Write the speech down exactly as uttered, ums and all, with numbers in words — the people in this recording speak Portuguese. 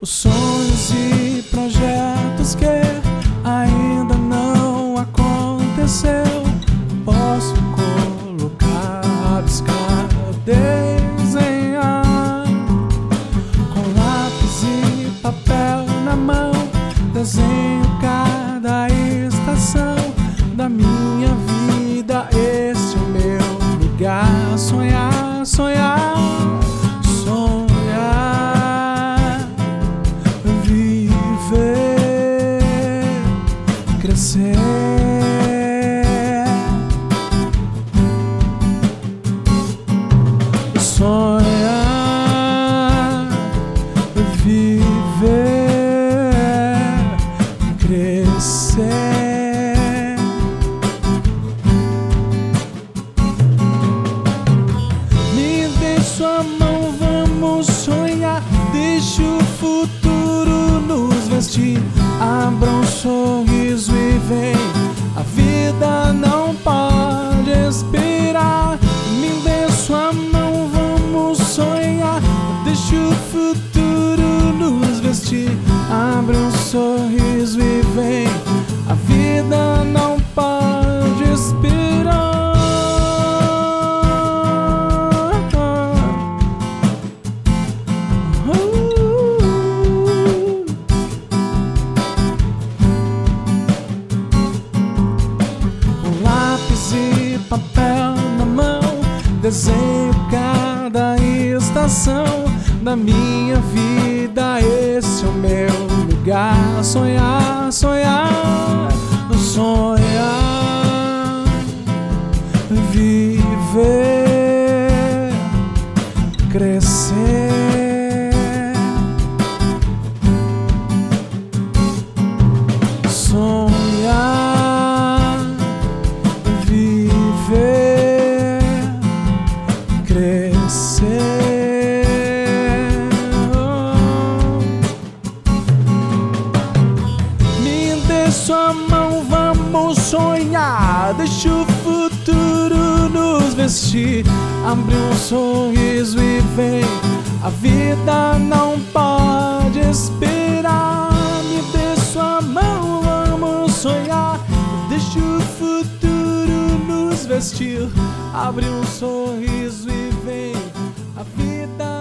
Os sonhos e projetos que ainda não aconteceu, posso colocar, rabiscar, desenhar com lápis e papel na mão. Desenho cada estação da minha vida. Este é o meu lugar. Sonhar, sonhar, sonhar, viver, crescer. Sonhar, viver, crescer. Me dê sua mão, vamos sonhar. Deixa o futuro nos vestir. Abra um sorriso e vem. A vida não pode esperar. Me dê sua mão, vamos sonhar. Deixa o futuro nos vestir. Abre um sorriso e vem. A vida não pode esperar. Com lápis e papel na mão, desenho cada estação da minha vida. Esse é o meu lugar. Sonhar, sonhar, sonhar, viver, crescer. Sonhar, viver, crescer. Sua mão, vamos sonhar. Deixa o futuro nos vestir. Abre um sorriso e vem. A vida não pode esperar. Me dê sua mão, vamos sonhar. Deixa o futuro nos vestir. Abre um sorriso e vem. A vida